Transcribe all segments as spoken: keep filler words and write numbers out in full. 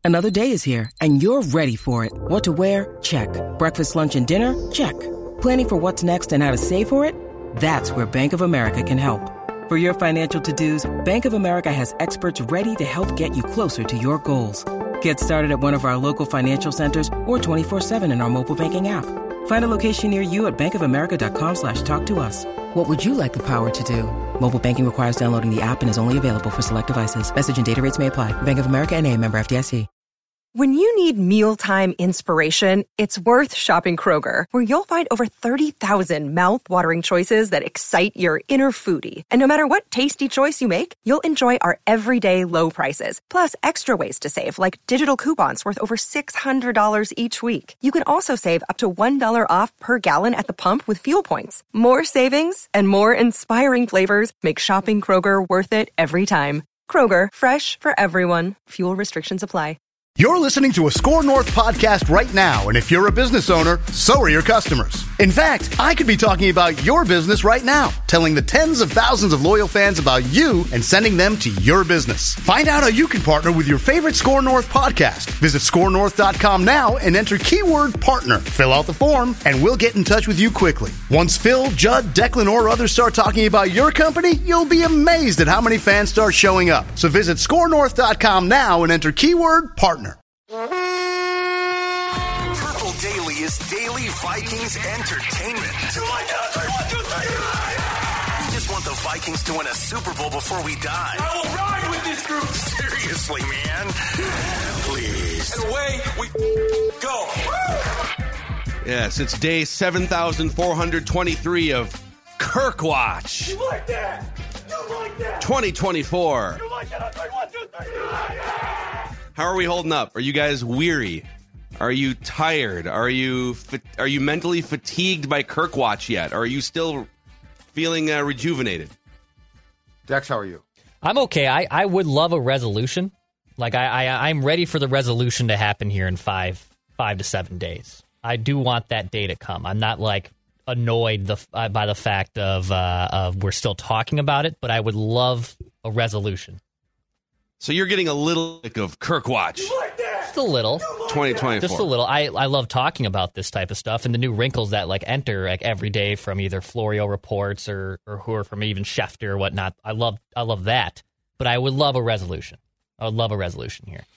Another day is here, and you're ready for it. What to wear? Check. Breakfast, lunch, and dinner? Check. Planning for what's next and how to save for it? That's where Bank of America can help. For your financial to-dos, Bank of America has experts ready to help get you closer to your goals. Get started at one of our local financial centers or twenty-four seven in our mobile banking app. Find a location near you at bankofamerica.com slash talk to us. What would you like the power to do? Mobile banking requires downloading the app and is only available for select devices. Message and data rates may apply. Bank of America N A, member F D I C. When you need mealtime inspiration, it's worth shopping Kroger, where you'll find over thirty thousand mouth-watering choices that excite your inner foodie. And no matter what tasty choice you make, you'll enjoy our everyday low prices, plus extra ways to save, like digital coupons worth over six hundred dollars each week. You can also save up to one dollar off per gallon at the pump with fuel points. More savings and more inspiring flavors make shopping Kroger worth it every time. Kroger, fresh for everyone. Fuel restrictions apply. You're listening to a Score North podcast right now, and if you're a business owner, so are your customers. In fact, I could be talking about your business right now, telling the tens of thousands of loyal fans about you and sending them to your business. Find out how you can partner with your favorite Score North podcast. Visit score north dot com now and enter keyword partner. Fill out the form, and we'll get in touch with you quickly. Once Phil, Judd, Declan, or others start talking about your company, you'll be amazed at how many fans start showing up. So visit score north dot com now and enter keyword partner. Purple Daily is daily Vikings entertainment. We just want the Vikings to win a Super Bowl before we die. I will ride with this group. Seriously, man. Please. And away we go. Yes, it's day seven thousand four hundred twenty-three of Kirk Watch. You like that? You like that? twenty twenty-four. You like that? I three, one, two, three. You like that? How are we holding up? Are you guys weary? Are you tired? Are you fa- are you mentally fatigued by Kirk Watch yet? Or are you still feeling uh, rejuvenated? Dex, how are you? I'm okay. I, I would love a resolution. Like I, I I'm ready for the resolution to happen here in five five to seven days. I do want that day to come. I'm not like annoyed the uh, by the fact of uh, of we're still talking about it, but I would love a resolution. So you're getting a little sick of Kirk Watch. You like that? Just a little. twenty twenty-four. Just a little. I, I love talking about this type of stuff and the new wrinkles that like enter like every day from either Florio reports or or who are from even Schefter or whatnot. I love I love that, but I would love a resolution. I would love a resolution here.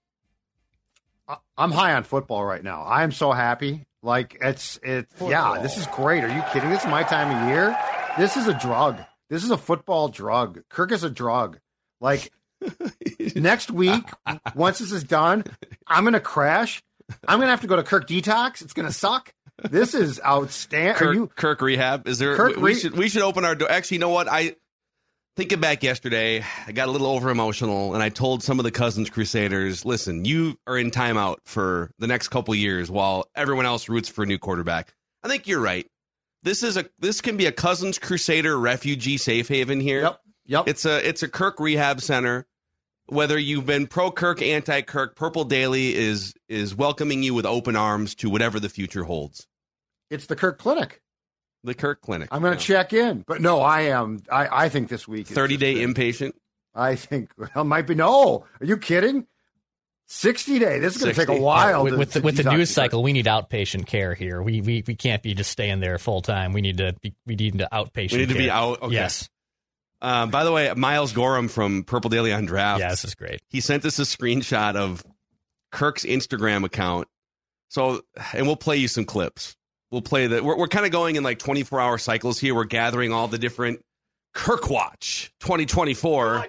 I'm high on football right now. I'm so happy. Like it's it's football. Yeah, this is great. Are you kidding? This is my time of year. This is a drug. This is a football drug. Kirk is a drug. Like next week, once this is done, I'm going to crash. I'm going to have to go to Kirk Detox. It's going to suck. This is outstanding. Kirk, you, Kirk Rehab. Is there? Kirk we, we Re- should we should open our door. Actually, you know what? I thinking back yesterday, I got a little over emotional, and I told some of the Cousins Crusaders, "Listen, you are in timeout for the next couple years, while everyone else roots for a new quarterback." I think you're right. This is a this can be a Cousins Crusader refugee safe haven here. Yep. Yep. It's a it's a Kirk Rehab Center. Whether you've been pro-Kirk, anti-Kirk, Purple Daily is is welcoming you with open arms to whatever the future holds. It's the Kirk Clinic. The Kirk Clinic. I'm going to yeah. check in. But no, I am. I, I think this week is thirty-day inpatient? I think well, might be. No. Are you kidding? sixty day. This is going to take a while. With, to, with, to the, with the news start. cycle, we need outpatient care here. We we, we can't be just staying there full time. We need to be, we need to outpatient We need care. to be out. Okay. Yes. Uh, by the way, Miles Gorham from Purple Daily on Draft. Yeah, this is great. He sent us a screenshot of Kirk's Instagram account. So, and we'll play you some clips. We'll play that. We're, we're kind of going in like twenty-four hour cycles here. We're gathering all the different Kirk Watch twenty twenty-four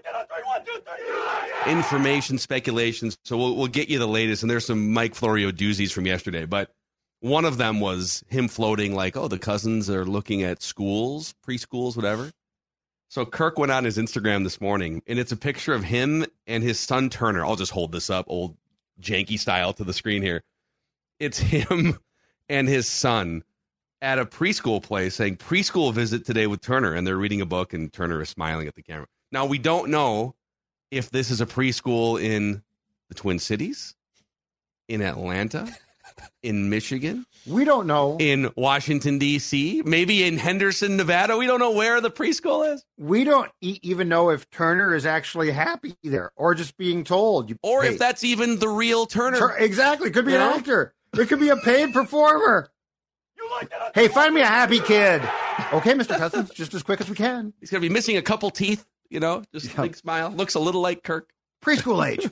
information, speculations. So we'll, we'll get you the latest. And there's some Mike Florio doozies from yesterday. But one of them was him floating like, oh, the Cousins are looking at schools, preschools, whatever. So Kirk went on his Instagram this morning, and it's a picture of him and his son Turner. I'll just hold this up, old janky style, to the screen here. It's him and his son at a preschool place saying, preschool visit today with Turner, and they're reading a book, and Turner is smiling at the camera. Now, we don't know if this is a preschool in the Twin Cities, in Atlanta, in Michigan. We don't know. In Washington, D C, maybe in Henderson, Nevada. We don't know where the preschool is. We don't e- even know if Turner is actually happy there or just being told. You, or hey, if that's even the real Turner. Tur- exactly. Could be you an know? actor. It could be a paid performer. You like that? Hey, find me a happy kid. Okay, Mister Cousins, just as quick as we can. He's going to be missing a couple teeth, you know, just Yeah. a big smile. Looks a little like Kirk. Preschool age.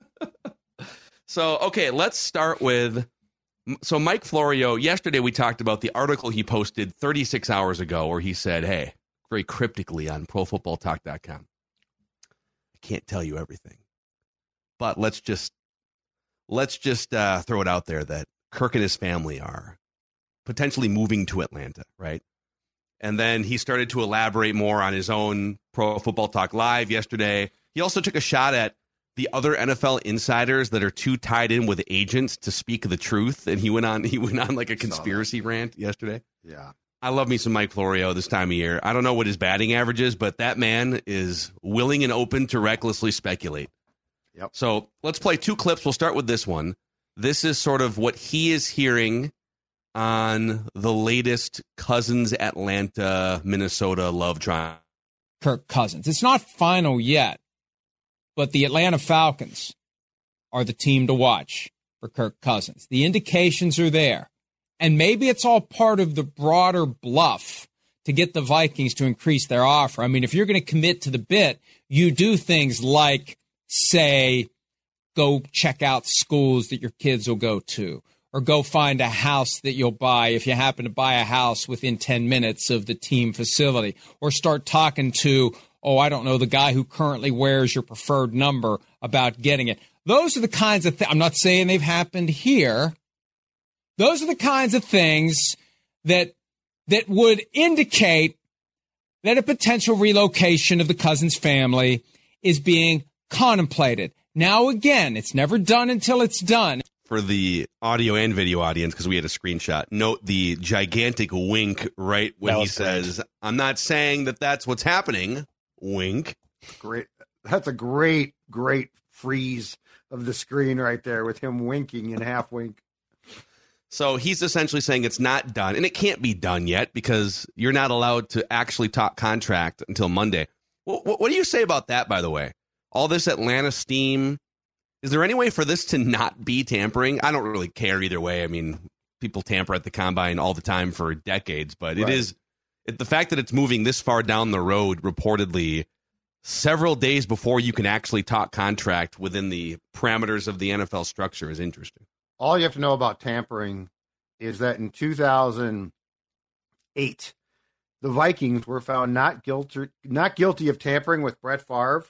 So, okay, let's start with... So Mike Florio, yesterday we talked about the article he posted thirty-six hours ago where he said, hey, very cryptically on pro football talk dot com, I can't tell you everything, but let's just let's just uh, throw it out there that Kirk and his family are potentially moving to Atlanta, right? And then he started to elaborate more on his own Pro Football Talk Live yesterday. He also took a shot at the other N F L insiders that are too tied in with agents to speak the truth. And he went on, he went on like a conspiracy rant yesterday. Yeah. I love me some Mike Florio this time of year. I don't know what his batting average is, but that man is willing and open to recklessly speculate. Yep. So let's play two clips. We'll start with this one. This is sort of what he is hearing on the latest Cousins, Atlanta, Minnesota love triangle. Kirk Cousins. It's not final yet, but the Atlanta Falcons are the team to watch for Kirk Cousins. The indications are there. And maybe it's all part of the broader bluff to get the Vikings to increase their offer. I mean, if you're going to commit to the bit, you do things like, say, go check out schools that your kids will go to, or go find a house that you'll buy if you happen to buy a house within ten minutes of the team facility, or start talking to, oh, I don't know, the guy who currently wears your preferred number about getting it. Those are the kinds of things. I'm not saying they've happened here. Those are the kinds of things that that would indicate that a potential relocation of the Cousins family is being contemplated. Now, again, it's never done until it's done. For the audio and video audience, because we had a screenshot, note the gigantic wink right when he says, great. I'm not saying that that's what's happening. Wink. Great. That's a great, great freeze of the screen right there with him winking and half wink. So he's essentially saying it's not done, and it can't be done yet because you're not allowed to actually talk contract until Monday. What, what, what do you say about that, by the way? All this Atlanta steam. Is there any way for this to not be tampering? I don't really care either way. I mean, people tamper at the combine all the time for decades, but it right. is it, the fact that it's moving this far down the road, reportedly several days before you can actually talk contract within the parameters of the N F L structure is interesting. All you have to know about tampering is that in two thousand eight, the Vikings were found not guilty, not guilty of tampering with Brett Favre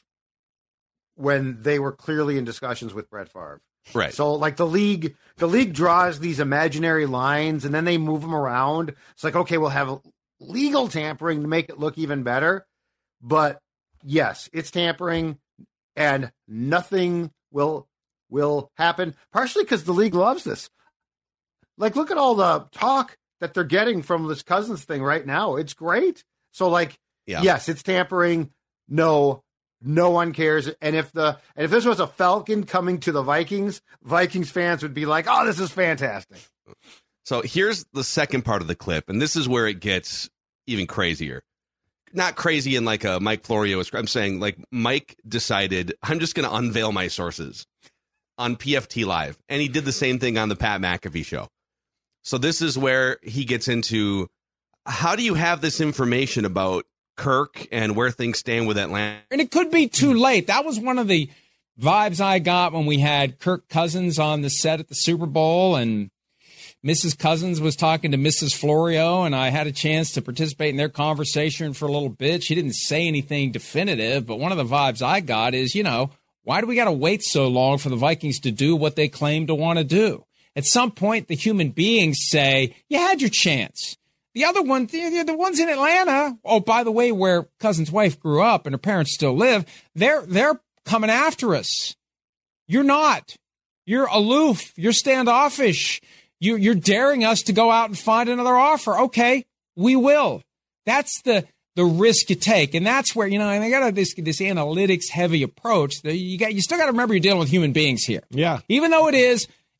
when they were clearly in discussions with Brett Favre. Right. So, like, the league, the league draws these imaginary lines, and then they move them around. It's like, okay, we'll have legal tampering to make it look even better. But, yes, it's tampering, and nothing will will happen, partially because the league loves this. Like, look at all the talk that they're getting from this Cousins thing right now. It's great. So, like, yeah. yes, it's tampering. No, no one cares. And if the and if this was a Falcon coming to the Vikings, Vikings fans would be like, oh, this is fantastic. So here's the second part of the clip, and this is where it gets even crazier. Not crazy in like a Mike Florio. I'm saying like Mike decided, I'm just going to unveil my sources on P F T Live. And he did the same thing on the Pat McAfee show. So this is where he gets into, how do you have this information about Kirk and where things stand with Atlanta? And it could be too late. That was one of the vibes I got when we had Kirk Cousins on the set at the Super Bowl, and Missus Cousins was talking to Missus Florio, and I had a chance to participate in their conversation for a little bit. She didn't say anything definitive, but one of the vibes I got is, you know, why do we got to wait so long for the Vikings to do what they claim to want to do? At some point, the human beings say, you had your chance. The other one, the, the ones in Atlanta, oh, by the way, where Cousins' wife grew up and her parents still live, they're they're coming after us. You're not. You're aloof. You're standoffish. You, you're daring us to go out and find another offer. Okay, we will. That's the the risk you take, and that's where, you know, and they got this this analytics heavy approach. That you got you still got to remember you're dealing with human beings here. Yeah. Even though it is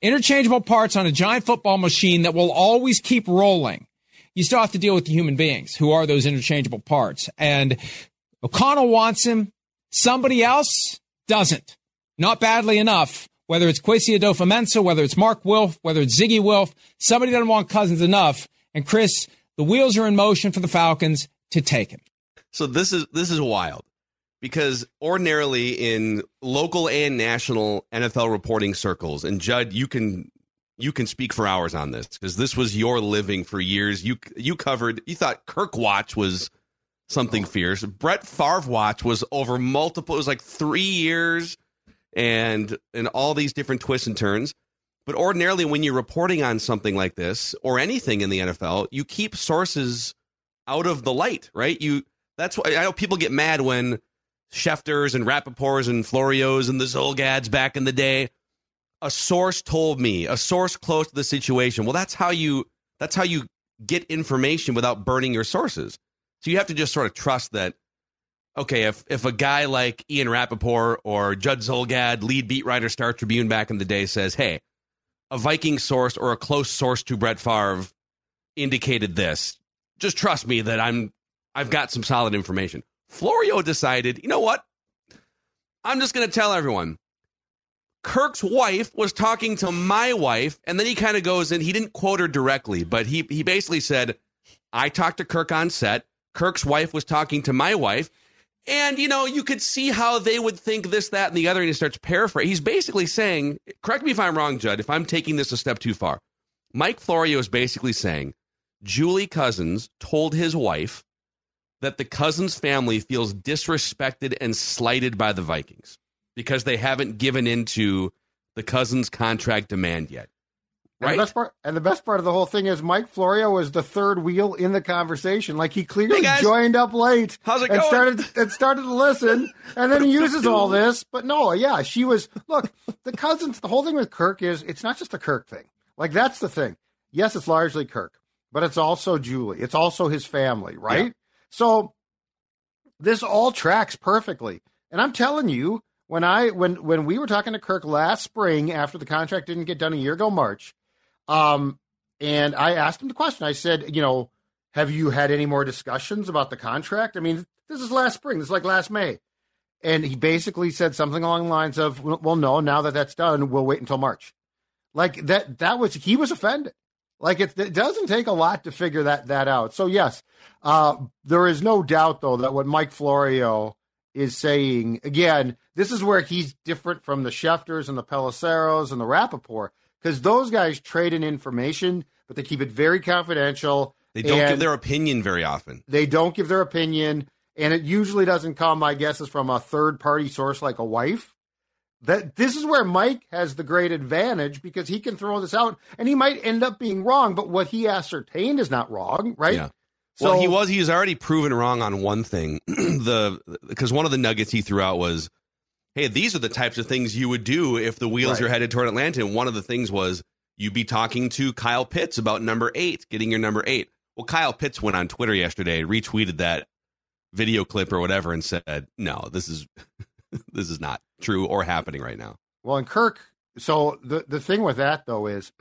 Interchangeable parts on a giant football machine that will always keep rolling. You still have to deal with the human beings who are those interchangeable parts. And O'Connell wants him. Somebody else doesn't. Not badly enough. Whether it's Kwesi Adofo-Mensah, whether it's Mark Wilf, whether it's Ziggy Wilf, somebody doesn't want Cousins enough. And Chris, the wheels are in motion for the Falcons to take him. So this is this is wild, because ordinarily in local and national N F L reporting circles, and Judd, you can you can speak for hours on this because this was your living for years. You you covered. You thought Kirk Watch was something fierce. Brett Favre Watch was over multiple. It was like three years, and and all these different twists and turns. But ordinarily, when you're reporting on something like this or anything in the N F L, you keep sources out of the light, right? You. That's why I know people get mad when Schefters and Rappaports and Florios and the Zolgads back in the day. A source told me, a source close to the situation. Well, that's how you that's how you get information without burning your sources. So you have to just sort of trust that, okay, if if a guy like Ian Rappaport or Judd Zolgad, lead beat writer, Star Tribune back in the day, says, hey, a Viking source or a close source to Brett Favre indicated this, just trust me that I'm I've got some solid information. Florio decided, you know what? I'm just going to tell everyone. Kirk's wife was talking to my wife, and then he kind of goes in. He didn't quote her directly, but he he basically said, I talked to Kirk on set. Kirk's wife was talking to my wife. And, you know, you could see how they would think this, that, and the other. And he starts paraphrasing. He's basically saying, correct me if I'm wrong, Judd, if I'm taking this a step too far. Mike Florio is basically saying, Julie Cousins told his wife that the Cousins family feels disrespected and slighted by the Vikings because they haven't given into the Cousins contract demand yet. Right? And the best part, and the best part of the whole thing is Mike Florio was the third wheel in the conversation. Like he clearly hey guys, joined up late how's it and going? started and started to listen, and then he uses all this. But no, yeah, she was. Look, the Cousins. The whole thing with Kirk is it's not just a Kirk thing. Like that's the thing. Yes, it's largely Kirk, but it's also Julie. It's also his family, right? Yeah. So this all tracks perfectly. And I'm telling you, when I when when we were talking to Kirk last spring after the contract didn't get done a year ago, March, um, and I asked him the question. I said, you know, have you had any more discussions about the contract? I mean, this is last spring. This is like last May. And he basically said something along the lines of, well, no, now that that's done, we'll wait until March. Like that, that was, he was offended. Like it, it doesn't take a lot to figure that that out. So yes, uh, there is no doubt though that what Mike Florio is saying again, this is where he's different from the Schefters and the Pelisseros and the Rappaport because those guys trade in information, but they keep it very confidential. They don't give their opinion very often. They don't give their opinion, and it usually doesn't come, my guess, is from a third party source like a wife. That this is where Mike has the great advantage because he can throw this out and he might end up being wrong, but what he ascertained is not wrong, right? Yeah. So, well, he was he's already proven wrong on one thing. the because one of the nuggets he threw out was, hey, these are the types of things you would do if the wheels right. are headed toward Atlanta. And one of the things was you'd be talking to Kyle Pitts about number eight, getting your number eight. Well, Kyle Pitts went on Twitter yesterday, retweeted that video clip or whatever and said, no, this is this is not true or happening right now. Well, and Kirk, so the, the thing with that, though, is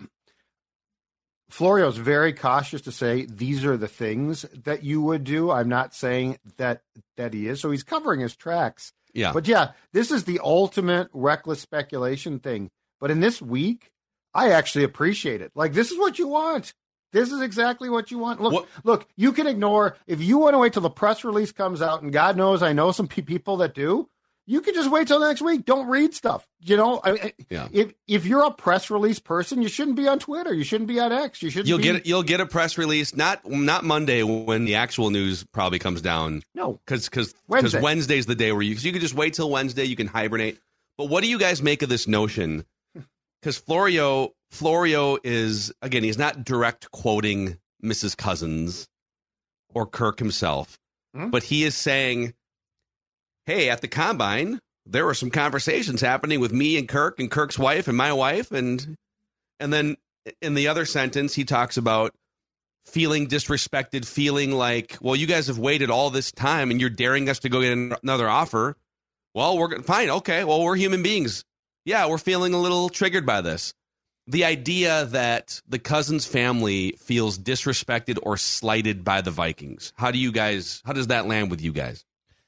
Florio's very cautious to say these are the things that you would do. I'm not saying that that he is. So he's covering his tracks. Yeah. But, yeah, this is the ultimate reckless speculation thing. But in this week, I actually appreciate it. Like, this is what you want. This is exactly what you want. Look, what? look, you can ignore. If you want to wait till the press release comes out, and God knows I know some pe- people that do, you can just wait till next week. Don't read stuff. You know, I, yeah. if if you're a press release person, you shouldn't be on Twitter. You shouldn't be on X. You shouldn't. You'll be... get you'll get a press release not not Monday when the actual news probably comes down. No, because because Wednesday. Wednesday's the day where you you can just wait till Wednesday. You can hibernate. But what do you guys make of this notion? Because Florio Florio is again, he's not direct quoting Missus Cousins or Kirk himself, mm-hmm. but he is saying, hey, at the combine, there were some conversations happening with me and Kirk and Kirk's wife and my wife. And and then in the other sentence, he talks about feeling disrespected, feeling like, well, you guys have waited all this time and you're daring us to go get another offer. Well, we're fine. OK, well, we're human beings. Yeah, we're feeling a little triggered by this. the idea that the Cousins family feels disrespected or slighted by the Vikings. How do you guys, how does that land with you guys?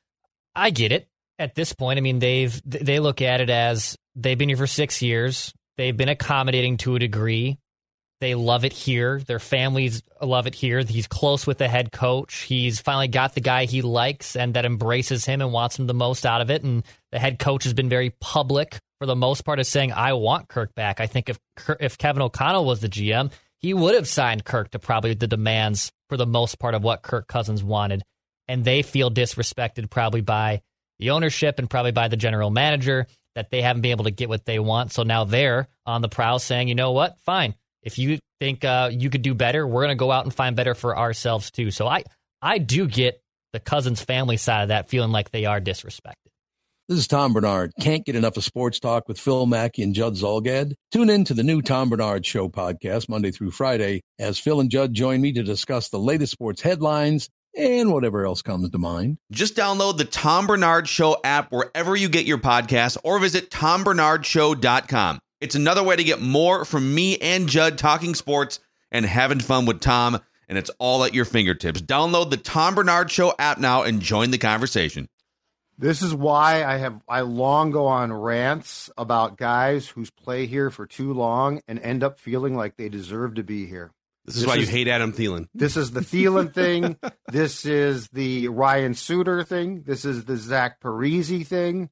I get it at this point. I mean, they've, they look at it as they've been here for six years. They've been accommodating to a degree. They love it here. Their families love it here. He's close with the head coach. He's finally got the guy he likes and that embraces him and wants him the most out of it. And the head coach has been very public for the most part of saying, I want Kirk back. I think if if Kevin O'Connell was the G M, he would have signed Kirk to probably the demands for the most part of what Kirk Cousins wanted. And they feel disrespected probably by the ownership and probably by the general manager that they haven't been able to get what they want. So now they're on the prowl saying, you know what, fine. If you think uh, you could do better, we're going to go out and find better for ourselves too. So I, I do get the Cousins family side of that feeling like they are disrespected. This is Tom Bernard. Can't get enough of sports talk with Phil Mackey and Judd Zolgad? Tune in to the new Tom Bernard Show podcast Monday through Friday as Phil and Judd join me to discuss the latest sports headlines and whatever else comes to mind. Just download the Tom Bernard Show app wherever you get your podcasts or visit tom bernard show dot com. It's another way to get more from me and Judd talking sports and having fun with Tom, and it's all at your fingertips. Download the Tom Bernard Show app now and join the conversation. This is why I have I long go on rants about guys who's play here for too long and end up feeling like they deserve to be here. This is this why is, you hate Adam Thielen. This is the Thielen thing. This is the Ryan Suter thing. This is the Zach Parise thing.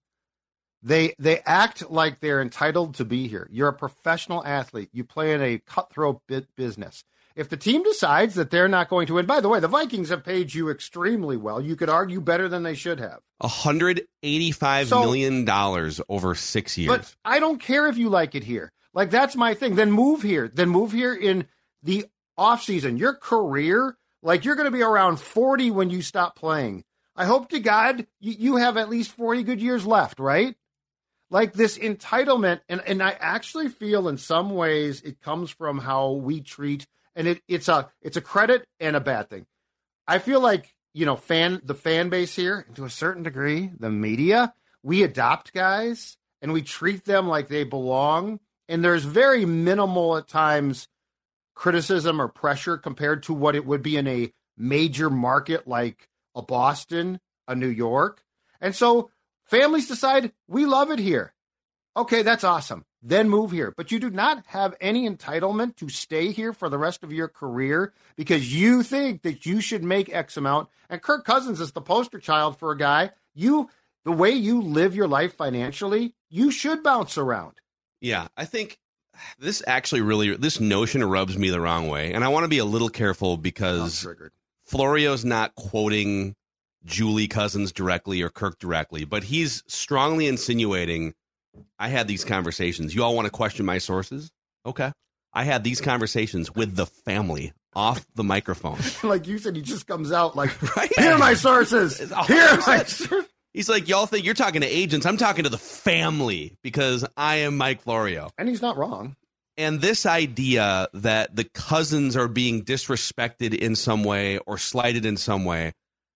They they act like they're entitled to be here. You're a professional athlete. You play in a cutthroat bit business. If the team decides that they're not going to win, by the way, the Vikings have paid you extremely well. You could argue better than they should have. one hundred eighty-five so, million dollars over six years. But I don't care if you like it here. Like, that's my thing. Then move here. Then move here in the offseason. Your career, like, you're going to be around forty when you stop playing. I hope to God you, you have at least forty good years left, right? Like this entitlement, and, and I actually feel in some ways it comes from how we treat, and it, it's a it's a credit and a bad thing. I feel like, you know, fan the fan base here, to a certain degree, the media, we adopt guys and we treat them like they belong, and there's very minimal at times criticism or pressure compared to what it would be in a major market like a Boston, a New York, and so families decide, we love it here. Okay, that's awesome. Then move here. But you do not have any entitlement to stay here for the rest of your career because you think that you should make X amount. And Kirk Cousins is the poster child for a guy. You, the way you live your life financially, you should bounce around. Yeah, I think this actually really, this notion rubs me the wrong way. And I want to be a little careful because Florio's not quoting Julie Cousins directly or Kirk directly, but he's strongly insinuating, I had these conversations. You all want to question my sources? Okay. I had these conversations with the family off the microphone. Like you said, he just comes out like, right? Here are my sources. Here are my sources. He's like, y'all think you're talking to agents. I'm talking to the family because I am Mike Florio. And he's not wrong. And this idea that the Cousins are being disrespected in some way or slighted in some way,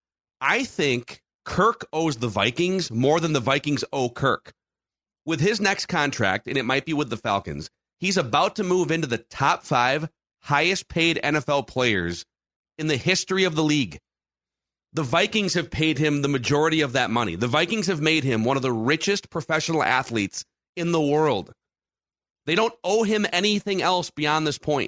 I think Kirk owes the Vikings more than the Vikings owe Kirk. With his next contract, and it might be with the Falcons, he's about to move into the top five highest paid N F L players in the history of the league. The Vikings have paid him the majority of that money. The Vikings have made him one of the richest professional athletes in the world. They don't owe him anything else beyond this point.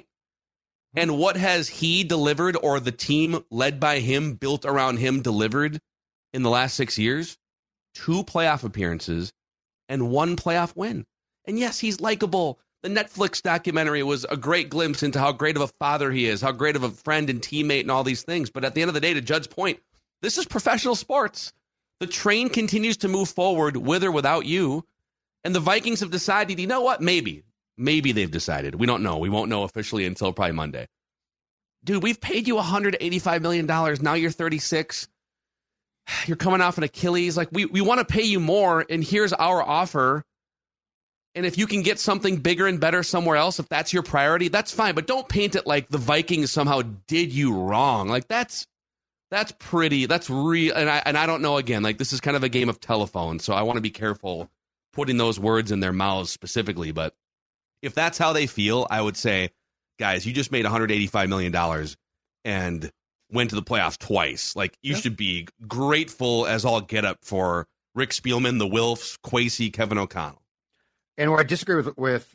And what has he delivered, or the team led by him, built around him, delivered in the last six years? Two playoff appearances and one playoff win. And yes, he's likable. The Netflix documentary was a great glimpse into how great of a father he is, how great of a friend and teammate and all these things. But at the end of the day, to Judd's point, this is professional sports. The train continues to move forward with or without you. And the Vikings have decided, you know what? Maybe. Maybe they've decided. We don't know. We won't know officially until probably Monday. Dude, we've paid you one hundred eighty-five million dollars. Now you're thirty-six. You're coming off an Achilles. Like, we, we want to pay you more, and here's our offer. And if you can get something bigger and better somewhere else, if that's your priority, that's fine. But don't paint it like the Vikings somehow did you wrong. Like, that's that's pretty, that's real. And I, and I don't know, again, like, this is kind of a game of telephone, so I want to be careful putting those words in their mouths specifically. But If that's how they feel, I would say, guys, you just made one hundred eighty-five million dollars and went to the playoffs twice. Like, you yeah. should be grateful as all get up for Rick Spielman, the Wilfs, Kwesi, Kevin O'Connell. And where I disagree with, with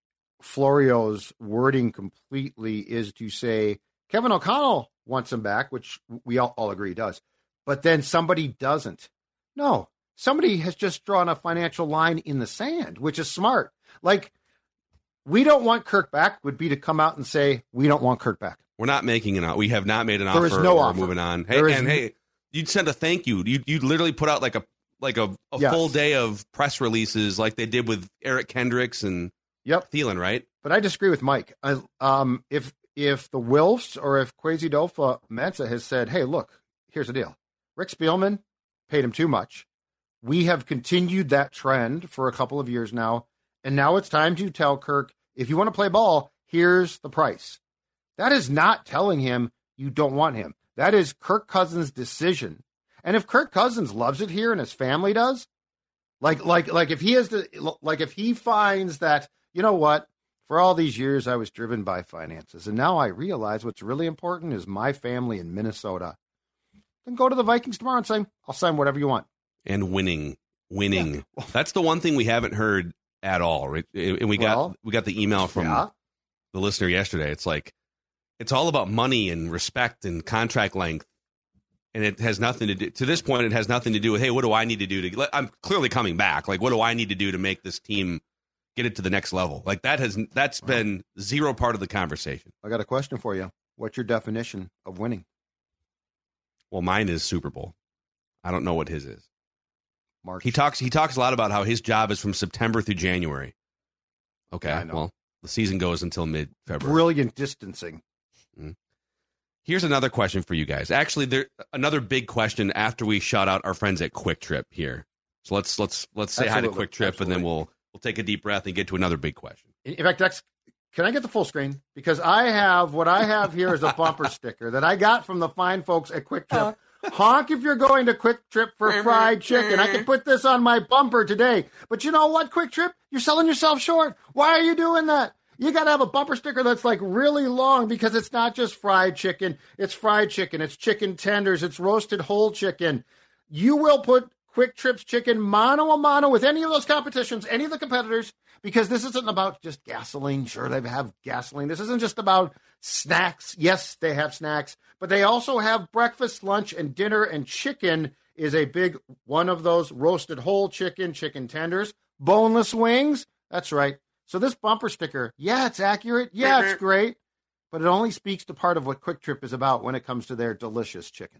Florio's wording completely is to say Kevin O'Connell wants him back, which we all, all agree he does, but then somebody doesn't. No, somebody has just drawn a financial line in the sand, which is smart. Like, we don't want Kirk back would be to come out and say, we don't want Kirk back. We're not making an offer. We have not made an there offer. There is no or offer. Moving on. Hey, there and is... hey, you'd send a thank you. You you'd literally put out like a like a, a yes. full day of press releases like they did with Eric Kendricks and yep. Thielen, right? But I disagree with Mike. I, um, if if the Wilfs or if Kwesi Dofa Mensa has said, hey, look, here's the deal. Rick Spielman paid him too much. We have continued that trend for a couple of years now, and now it's time to tell Kirk, if you want to play ball, here's the price. That is not telling him you don't want him. That is Kirk Cousins' decision. And if Kirk Cousins loves it here and his family does, like like like if he has to, like if he finds that, you know what, for all these years I was driven by finances, and now I realize what's really important is my family in Minnesota, then go to the Vikings tomorrow and say, I'll sign whatever you want. And winning, winning. Yeah. That's the one thing we haven't heard at all, right? And we got well, we got the email from yeah. the listener yesterday. It's like, it's all about money and respect and contract length. And it has nothing to do, to this point, it has nothing to do with, hey, what do I need to do to, I'm clearly coming back. Like, what do I need to do to make this team get it to the next level? Like, that has, that's wow. been zero part of the conversation. I got a question for you. What's your definition of winning? Well, mine is Super Bowl. I don't know what his is. March. He talks, he talks a lot about how his job is from September through January. Okay. Yeah, I know. Well, the season goes until mid-February. Brilliant distancing. Mm-hmm. Here's another question for you guys. Actually, there another big question after we shout out our friends at Quick Trip here. So let's let's let's say Absolutely. hi to Quick Trip, Absolutely. and then we'll we'll take a deep breath and get to another big question. In fact, Dex, can I get the full screen? Because I have what I have here is a bumper sticker that I got from the fine folks at Quick Trip. Honk if you're going to Quick Trip for fried chicken. I can put this on my bumper today. But you know what, Quick Trip? You're selling yourself short. Why are you doing that? You got to have a bumper sticker that's like really long because it's not just fried chicken. It's fried chicken. It's chicken tenders. It's roasted whole chicken. You will put Quick Trip's chicken mano a mano with any of those competitions, any of the competitors, because this isn't about just gasoline. Sure, they have gasoline. This isn't just about snacks. Yes, they have snacks, but they also have breakfast, lunch, and dinner, and chicken is a big one of those. Roasted whole chicken, chicken tenders, boneless wings. That's right. So this bumper sticker, yeah, it's accurate. Yeah, it's great. But it only speaks to part of what Quick Trip is about when it comes to their delicious chicken.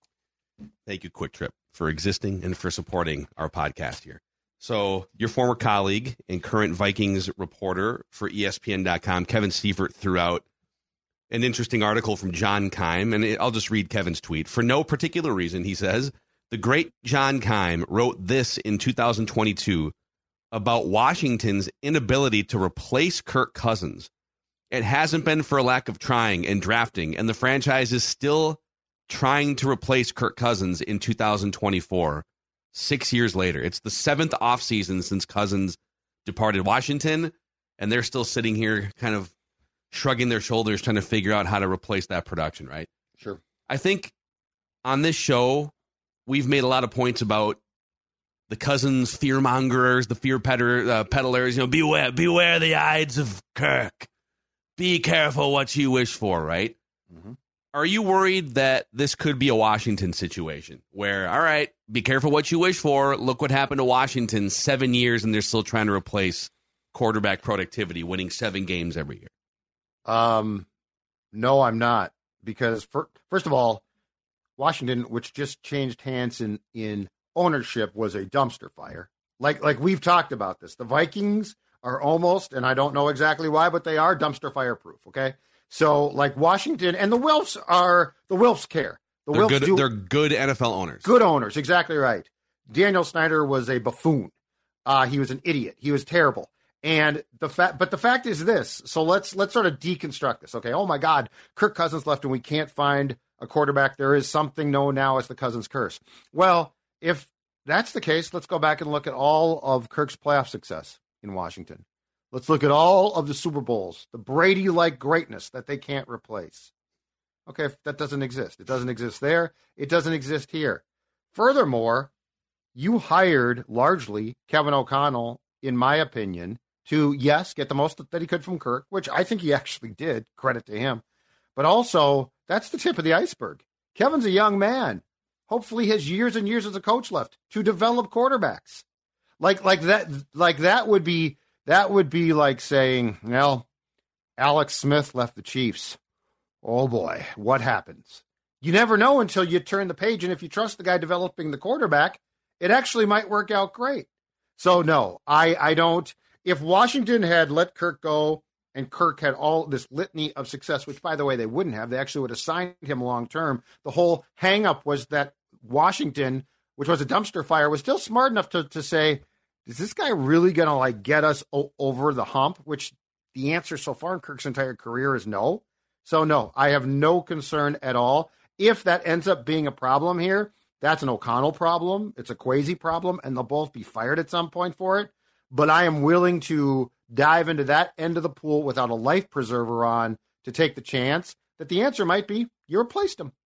Thank you, Quick Trip, for existing and for supporting our podcast here. So your former colleague and current Vikings reporter for E S P N dot com, Kevin Seifert, threw out an interesting article from John Keim, and I'll just read Kevin's tweet. For no particular reason, he says, the great John Keim wrote this in two thousand twenty-two about Washington's inability to replace Kirk Cousins. It hasn't been for a lack of trying and drafting, and the franchise is still trying to replace Kirk Cousins in two thousand twenty-four, six years later. It's the seventh offseason since Cousins departed Washington, and they're still sitting here kind of shrugging their shoulders, trying to figure out how to replace that production, right? Sure. I think on this show, we've made a lot of points about the Cousins fear-mongers, the fear peddler, uh, peddlers, you know, beware, beware the Ides of Kirk. Be careful what you wish for, right? Mm-hmm. Are you worried that this could be a Washington situation where, all right, be careful what you wish for. Look what happened to Washington, seven years, and they're still trying to replace quarterback productivity, winning seven games every year? Um, no, I'm not. Because, for, first of all, Washington, which just changed hands in, in ownership, was a dumpster fire. Like like we've talked about this. The Vikings are almost, and I don't know exactly why, but they are dumpster fire proof, okay? So, like Washington, and the Wilfs are, the Wilfs care. The They're Wilfs good, do, they're good N F L owners. Good owners, exactly right. Daniel Snyder was a buffoon. Uh, he was an idiot. He was terrible. And the fact, but the fact is this. So let's let's sort of deconstruct this. Okay. Oh my God, Kirk Cousins left, and we can't find a quarterback. There is something known now as the Cousins curse. Well, if that's the case, let's go back and look at all of Kirk's playoff success in Washington. Let's look at all of the Super Bowls, the Brady-like greatness that they can't replace. Okay, that doesn't exist. It doesn't exist there. It doesn't exist here. Furthermore, you hired largely Kevin O'Connell, in my opinion, to, yes, get the most that he could from Kirk, which I think he actually did, credit to him. But also, that's the tip of the iceberg. Kevin's a young man. Hopefully he has years and years as a coach left to develop quarterbacks. Like like that like that would be that would be like saying, well, Alex Smith left the Chiefs. Oh boy, what happens? You never know until you turn the page, and if you trust the guy developing the quarterback, it actually might work out great. So no, I I don't. If Washington had let Kirk go and Kirk had all this litany of success, which by the way they wouldn't have, they actually would have signed him long term. The whole hang up was that Washington, which was a dumpster fire, was still smart enough to to say, is this guy really going to like get us o- over the hump? Which the answer so far in Kirk's entire career is no. So no, I have no concern at all. If that ends up being a problem here, that's an O'Connell problem. It's a Kwesi problem, and they'll both be fired at some point for it. But I am willing to dive into that end of the pool without a life preserver on to take the chance that the answer might be you replaced him.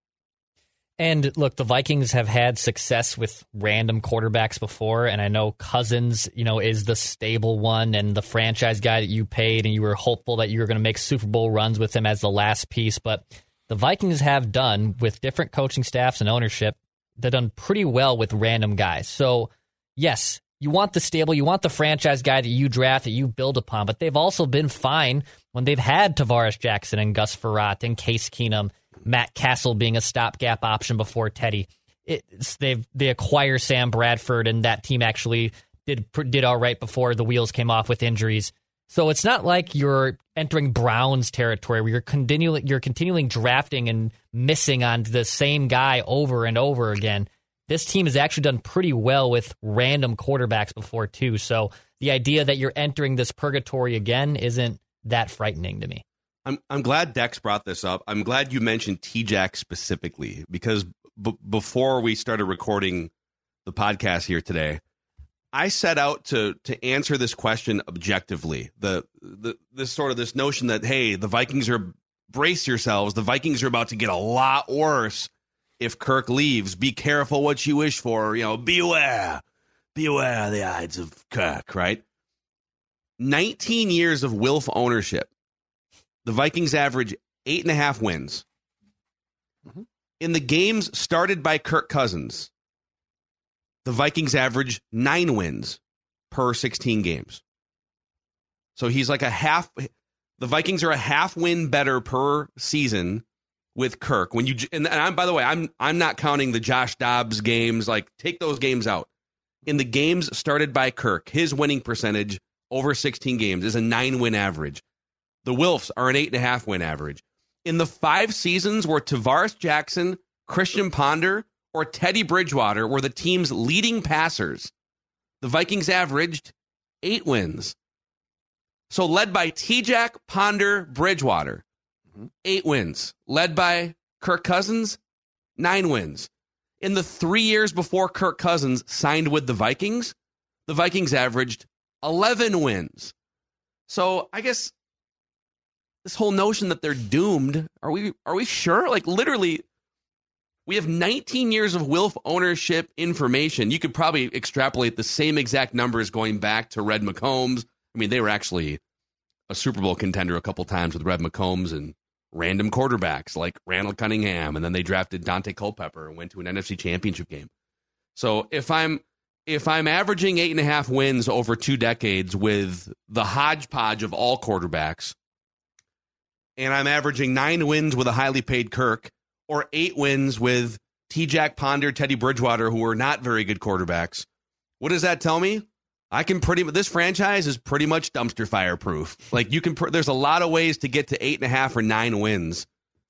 And look, the Vikings have had success with random quarterbacks before, and I know Cousins, you know, is the stable one and the franchise guy that you paid, and you were hopeful that you were going to make Super Bowl runs with him as the last piece. But the Vikings have done, with different coaching staffs and ownership, they've done pretty well with random guys. So, yes, you want the stable, you want the franchise guy that you draft, that you build upon, but they've also been fine when they've had Tavares Jackson and Gus Frerotte and Case Keenum, Matt Castle being a stopgap option before Teddy. It's, they've they acquire Sam Bradford, and that team actually did did all right before the wheels came off with injuries. So it's not like you're entering Browns territory where you're continually you're continually drafting and missing on the same guy over and over again. This team has actually done pretty well with random quarterbacks before too. So the idea that you're entering this purgatory again isn't that frightening to me. I'm I'm glad Dex brought this up. I'm glad you mentioned T-Jack specifically, because b- before we started recording the podcast here today, I set out to to answer this question objectively. The the this sort of this notion that, hey, the Vikings are, brace yourselves, the Vikings are about to get a lot worse if Kirk leaves. Be careful what you wish for. You know, beware, beware the Ides of Kirk. Right? Nineteen years of Wilf ownership. The Vikings average eight and a half wins. Mm-hmm. In the games started by Kirk Cousins, the Vikings average nine wins per sixteen games. So he's like a half. The Vikings are a half win better per season with Kirk. When you and I'm by the way, I'm I'm not counting the Josh Dobbs games. Like, take those games out. In the games started by Kirk, his winning percentage over sixteen games is a nine win average. The Wilfs are an eight and a half win average. In the five seasons where Tavares Jackson, Christian Ponder, or Teddy Bridgewater were the team's leading passers, the Vikings averaged eight wins. So led by T-Jack, Ponder, Bridgewater, mm-hmm. eight wins. Led by Kirk Cousins, nine wins. In the three years before Kirk Cousins signed with the Vikings, the Vikings averaged eleven wins. So I guess this whole notion that they're doomed, are we are we sure? Like, literally, we have nineteen years of Wilf ownership information. You could probably extrapolate the same exact numbers going back to Red McCombs. I mean, they were actually a Super Bowl contender a couple times with Red McCombs and random quarterbacks like Randall Cunningham, and then they drafted Dante Culpepper and went to an N F C Championship game. So if I'm if I'm averaging eight and a half wins over two decades with the hodgepodge of all quarterbacks, and I'm averaging nine wins with a highly paid Kirk, or eight wins with T-Jack, Ponder, Teddy Bridgewater, who are not very good quarterbacks, what does that tell me? I can pretty this franchise is pretty much dumpster fire proof. Like, you can, there's a lot of ways to get to eight and a half or nine wins.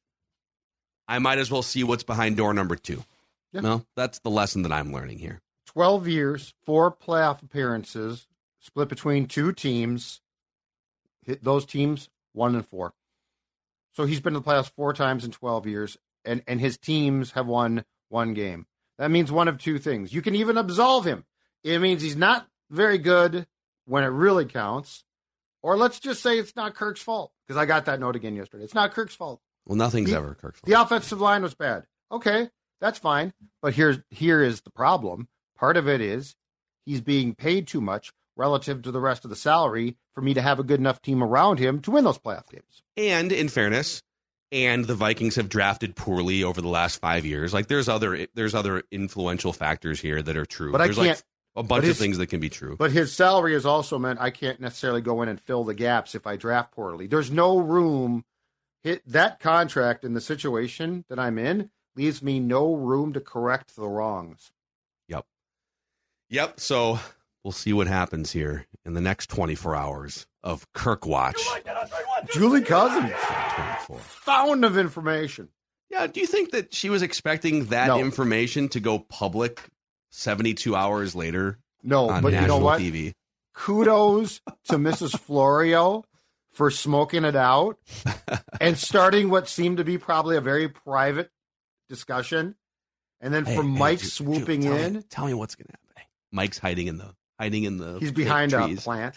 I might as well see what's behind door number two. Yeah. Well, that's the lesson that I'm learning here. twelve years, four playoff appearances, split between two teams. Hit those teams one and four. So he's been to the playoffs four times in twelve years, and, and his teams have won one game. That means one of two things. You can even absolve him. It means he's not very good when it really counts, Or let's just say it's not Kirk's fault, because I got that note again yesterday. It's not Kirk's fault. Well, nothing's the, ever Kirk's fault. The offensive line was bad. Okay, that's fine. But here's here is the problem. Part of it is he's being paid too much relative to the rest of the salary for me to have a good enough team around him to win those playoff games. And in fairness, and the Vikings have drafted poorly over the last five years. Like there's other there's other influential factors here that are true. But there's I can't. Like a bunch his, of things that can be true. But his salary has also meant I can't necessarily go in and fill the gaps if I draft poorly. There's no room. Hit that contract in the situation that I'm in leaves me no room to correct the wrongs. Yep. Yep. So we'll see what happens here in the next twenty-four hours of Kirk Watch. Julie Cousins, fountain of information. Yeah. Do you think that she was expecting that no. information to go public seventy-two hours later? No, on but national you know what? T V? Kudos to Missus Florio for smoking it out and starting what seemed to be probably a very private discussion, and then Hey, for hey, Mike Ju- swooping Ju- tell in. Me, tell me what's going to happen. Mike's hiding in the hiding in the. He's behind a trees. plant.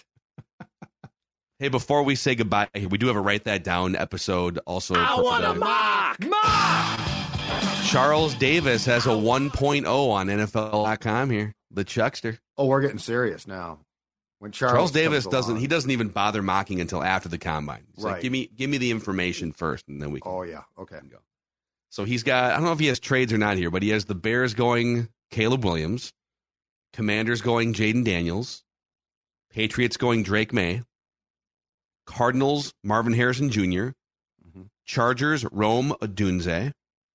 Hey, before we say goodbye, we do have a Write That Down episode also. I want a mock! Mock! Charles Davis has a one point oh on N F L dot com here. The Chuckster. Oh, we're getting serious now. When Charles, Charles Davis comes doesn't along. he doesn't even bother mocking until after the combine. He's Right. like, give me give me the information first, and then we can Oh yeah, okay. go. So he's got, I don't know if he has trades or not here, but he has the Bears going Caleb Williams, Commanders going Jaden Daniels, Patriots going Drake May, Cardinals Marvin Harrison Junior, Mm-hmm. Chargers Rome Odunze,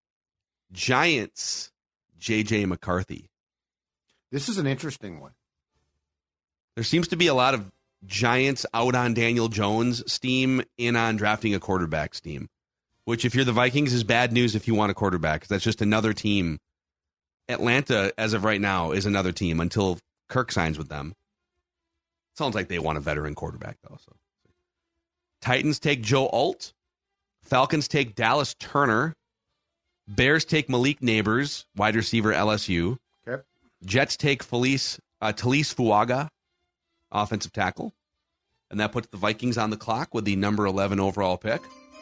Giants J J McCarthy. This is an interesting one. There seems to be a lot of Giants out on Daniel Jones steam, in on drafting a quarterback steam, which if you're the Vikings is bad news if you want a quarterback, because that's just another team. Atlanta, as of right now, is another team until Kirk signs with them. Sounds like they want a veteran quarterback, though. So, Titans take Joe Alt. Falcons take Dallas Turner. Bears take Malik Neighbors, wide receiver L S U. Okay. Jets take Felice, uh, Talise Fuaga, offensive tackle. And that puts the Vikings on the clock with the number eleven overall pick,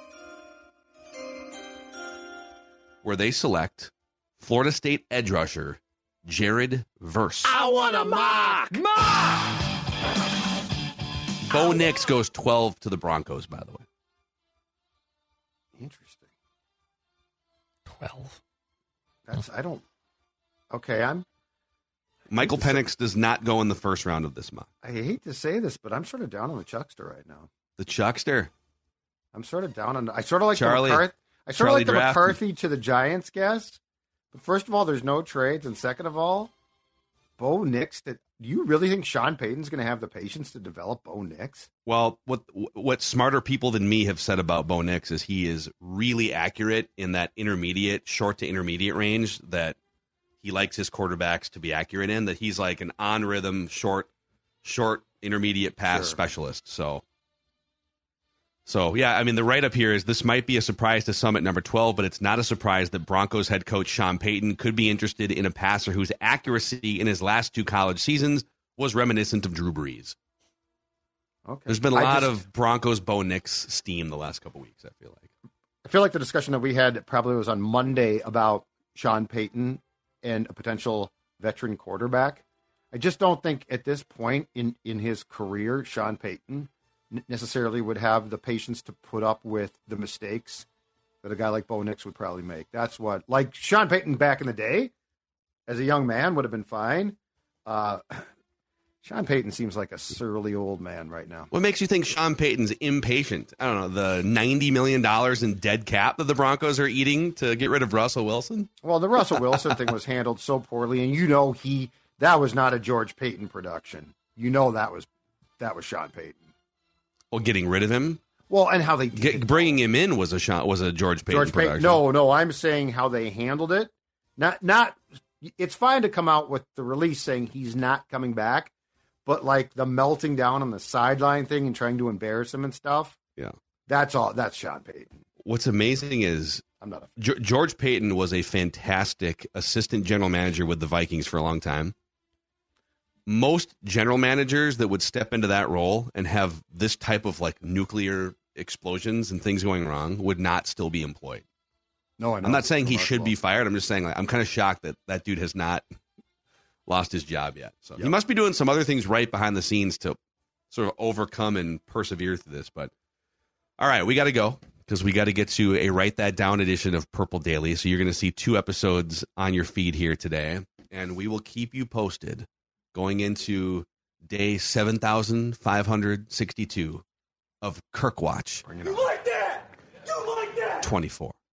where they select Florida State edge rusher Jared Verse. I want a mock! Mock! Bo Nix goes twelve to the Broncos, by the way. Interesting. twelve. That's I don't. Okay, I'm. Michael Penix does not go in the first round of this month. I hate to say this, but I'm sort of down on the Chuckster right now. The Chuckster. I'm sort of down on. I sort of like Charlie- the McCarthy. I sort of Charlie like the drafted. McCarthy to the Giants guess. But first of all, there's no trades, and second of all, Bo Nix. That do you really think Sean Payton's going to have the patience to develop Bo Nix? Well, what what smarter people than me have said about Bo Nix is he is really accurate in that intermediate, short to intermediate range that he likes his quarterbacks to be accurate in. That he's like an on rhythm, short, short, intermediate pass Sure. specialist. So, so yeah, I mean the write up here is this might be a surprise to some at number twelve, but it's not a surprise that Broncos head coach Sean Payton could be interested in a passer whose accuracy in his last two college seasons was reminiscent of Drew Brees. Okay. There's been a I lot just- of Broncos Bo Nix steam the last couple weeks, I feel like. I feel like the discussion that we had probably was on Monday about Sean Payton and a potential veteran quarterback. I just don't think at this point in, in his career, Sean Payton n- necessarily would have the patience to put up with the mistakes that a guy like Bo Nix would probably make. That's what, like Sean Payton back in the day, as a young man, would have been fine. Uh, Sean Payton seems like a surly old man right now. What makes you think Sean Payton's impatient? I don't know, the ninety million dollars in dead cap that the Broncos are eating to get rid of Russell Wilson? Well, the Russell Wilson thing was handled so poorly, and you know he that was not a George Payton production. You know that was that was Sean Payton. Well, getting rid of him? Well, and how they did Get, it. bringing him in was a Sean, was a George Payton George production. Payton. No, no, I'm saying how they handled it. Not not. It's fine to come out with the release saying he's not coming back, but like the melting down on the sideline thing and trying to embarrass him and stuff. Yeah, that's all. That's Sean Payton. What's amazing is I'm not a G- George Payton was a fantastic assistant general manager with the Vikings for a long time. most general managers that would step into that role and have this type of like nuclear explosions and things going wrong would not still be employed. No, I know. I'm not saying he should be fired. I'm just saying like, I'm kind of shocked that that dude has not lost his job yet. So yep. He must be doing some other things right behind the scenes to sort of overcome and persevere through this. But all right, we got to go because we got to get to a Write That Down edition of Purple Daily. So you're going to see two episodes on your feed here today, and we will keep you posted going into day seven thousand five hundred sixty-two of Kirk Watch. You like that? You like that? twenty-four.